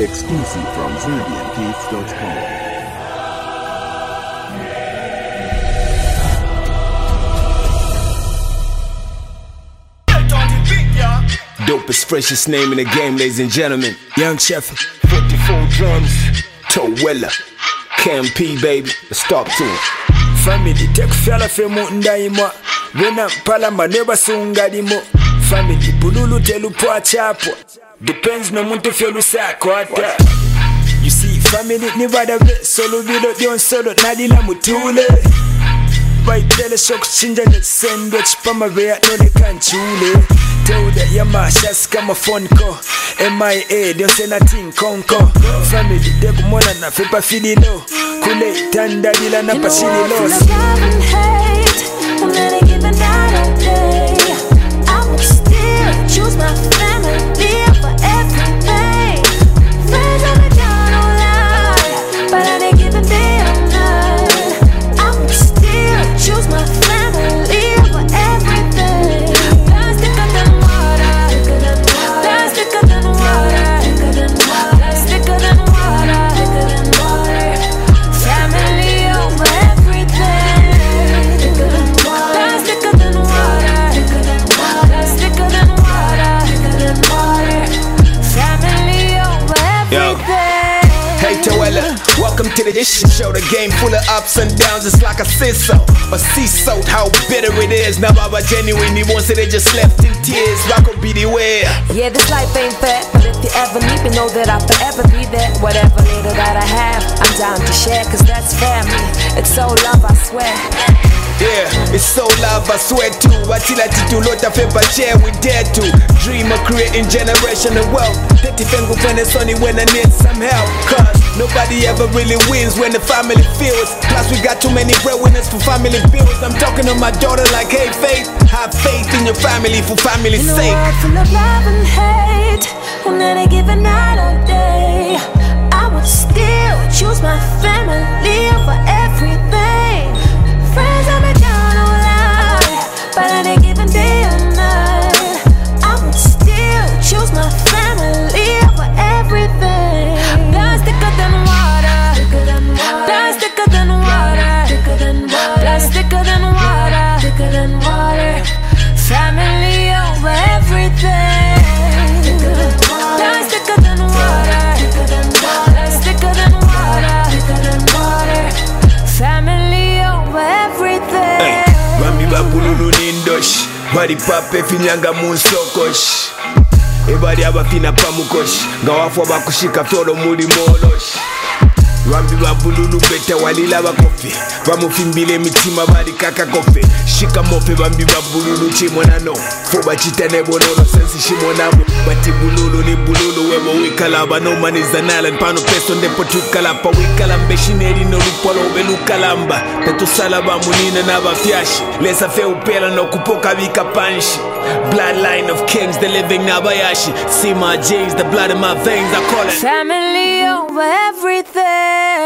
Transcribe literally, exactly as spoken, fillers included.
Exclusive from Zambian Beats dot com. Dopest, freshest name in the game, ladies and gentlemen. Young Chef, forty-four drums, Towella, K M P, baby. Let's talk to him. Family, take fella fe munda imo. Wena palamba neba sunga dimo. Family, bululu telu po chapo. Depends no muntu felu sako ata. You see, family ni bada ve solo video dion solo nadila mutule. By tele shock chinja net sandwich pama vea no de kanchule. Tell that your mashas kama phone call. M I A don't say nothing konko. Family de kumona na fepa fili low. Kule tanda bila na pasili loss. You know I feel love and hate. I'm not a given night all day. I would still choose my family over everything. Friends on the down all lie, but I ain't giving day or night. I would still choose my family over everything. Blood thicker than water, blood thicker than water, blood thicker than water, family over everything. Blood thicker than water, blood thicker than water, family over everything. Hey Towella, welcome to the Dish Show. The game full of ups and downs, it's like a said so. A sea salt, how bitter it is. Now Baba genuine, he wants it, they just left in tears. Rock will be the way. Yeah, this life ain't fair, but if you ever need me, know that I'll forever be there. Whatever little that I have, I'm down to share, cause that's family. It's so love, I swear. Yeah, it's so love, I swear to. Watila titulota fepa chair, we dare to dream of creating generational wealth. Thirty fengu when it's only when I need some help. Cause nobody ever really wins when the family feels. Plus we got too many breadwinners for family bills. I'm talking to my daughter like, hey Faith, have faith in your family for family's You know sake. I'm full of love and hate. I'm not a given night all day. I would still choose my family over everything. Friends on me down all lie, but I ain't giving day or night. I would still choose my family over everything. Blood thicker than water, blood thicker than water, blood thicker than water, family over everything. Blood thicker than water, blood thicker than water, family over everything. Hey, Bambi Babululu Nindosh, Badi Pape Finyanga Munsokosh. Ebadi abafina pamukosh, ngawafu abakushika tolo muri molosh. Bambi Babululu beta walila bakofi, bamufimbile mitima badi kaka kofe. Shika mofe Bambi Babululu chimonano, foba chitane bonono sensi shimonamo. Bati bululu ni bululu webo wikalaba. No man is an island, pano peso ndepo tukalapa. Wikalambe shineri no lupolo belu kalamba. Petu salaba munina na bafyashi. Lesa fe upela no kupoka vika panshi. Bloodline of kings, the living Nabayashi. See my genes, the blood in my veins, I call it family over everything.